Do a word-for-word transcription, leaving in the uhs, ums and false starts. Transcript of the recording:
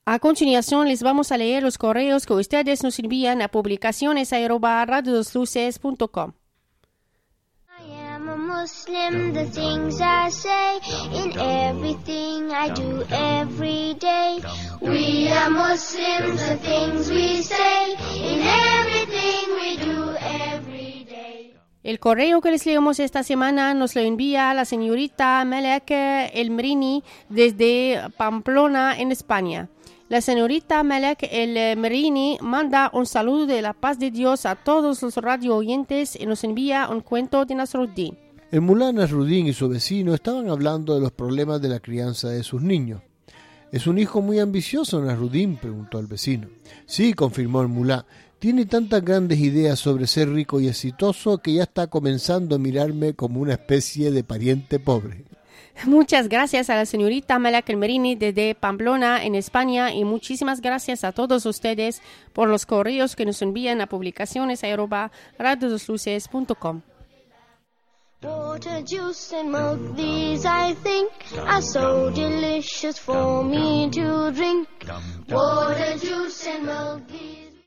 A continuación les vamos a leer los correos que ustedes nos envían a publicaciones arroba radio dos luces punto com. Muslim, the things I say, in everything I do every day. We are Muslims, the things we say, in everything we do every day. El correo que les leemos esta semana nos lo envía la señorita Melek El Merini desde Pamplona, en España. La señorita Melek El Merini manda un saludo de la paz de Dios a todos los radio oyentes y nos envía un cuento de Nasruddin. El mulá Nasruddin y su vecino estaban hablando de los problemas de la crianza de sus niños. ¿Es un hijo muy ambicioso, Nasruddin?, preguntó el vecino. Sí, confirmó el mulá. Tiene tantas grandes ideas sobre ser rico y exitoso que ya está comenzando a mirarme como una especie de pariente pobre. Muchas gracias a la señorita Melek El Merini desde Pamplona, en España, y muchísimas gracias a todos ustedes por los correos que nos envían a publicaciones arroba radio dos luces punto com. Water, juice and milk, these I think are so delicious for me to drink. Water, juice and milk, these